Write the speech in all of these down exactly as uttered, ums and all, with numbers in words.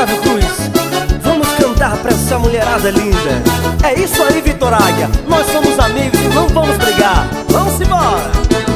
Flávio Cruz, vamos cantar pra essa mulherada linda. É isso aí, Vitor Águia, nós somos amigos e não vamos brigar. Vamos embora!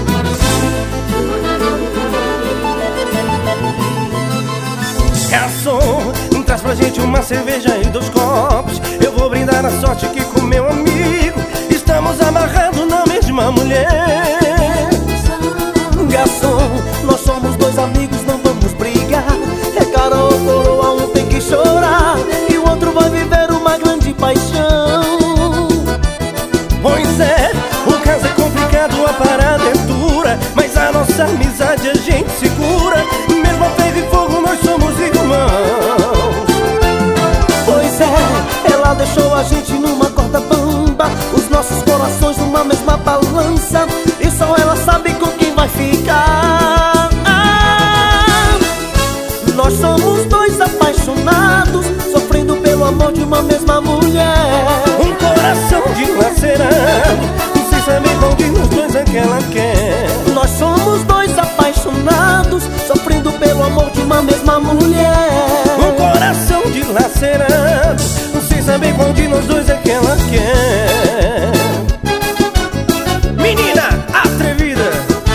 Garçom, traz pra gente uma cerveja e dois copos. Eu vou brindar a sorte que com meu amigo estamos amarrados na mesma mulher. Garçom, nós somos dois amigos, não vamos brigar. É cara ou coroa, um tem que chorar e o outro vai viver uma grande paixão. Pois é, o caso é complicado, a parada é dura, mas a nossa amizade a gente segura. Mesmo a ferro e fogo nós somos irmãos. Pois é, ela deixou a gente numa corda bamba, os nossos corações numa mesma balança, e só ela sabe com quem vai ficar. Ah, nós somos dois apaixonados, sofrendo pelo amor de uma mesma mulher. Um coração dilacerado, sem saber qual de nós dois é que ela quer. Nós somos dois apaixonados, sofrendo pelo amor de uma mesma mulher. Um coração dilacerado, sem saber qual de nós dois é que ela quer. Menina atrevida,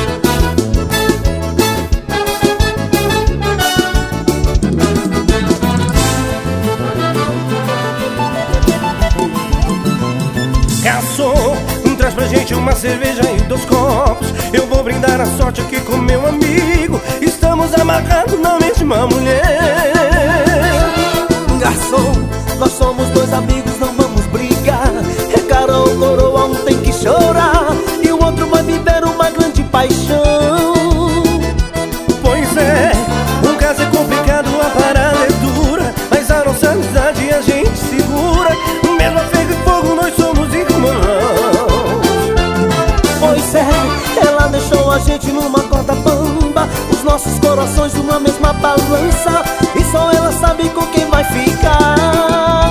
garçom, traz pra gente uma cerveja e dois copos. Eu vou brindar a sorte aqui com meu amigo, estamos amarrados na mesma mulher. Garçom, nós somos dois amigos, não vamos brigar. É cara ou coroa, um tem que chorar e o outro vai viver uma grande paixão. Pois é, o caso é complicado, a parada é dura, mas a nossa amizade a gente segura. Mesmo a ferro e fogo nós somos irmãos. Pois é, ela deixou a gente numa corda bamba, os nossos corações numa mesma balança, e só ela sabe com quem vai ficar.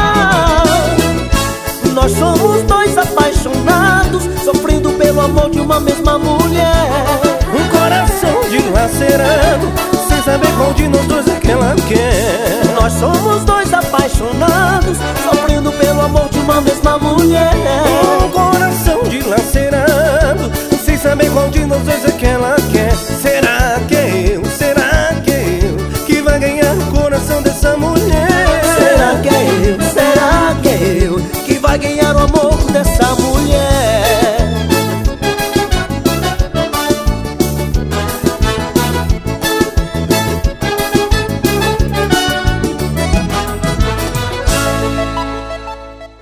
Nós somos dois apaixonados, sofrendo pelo amor de uma mesma mulher. Um coração dilacerado, sem saber qual de nós dois é que ela quer. Nós somos dois apaixonados, sofrendo pelo amor de uma mesma mulher. Um coração dilacerado, sem saber qual de nós dois é que ela quer.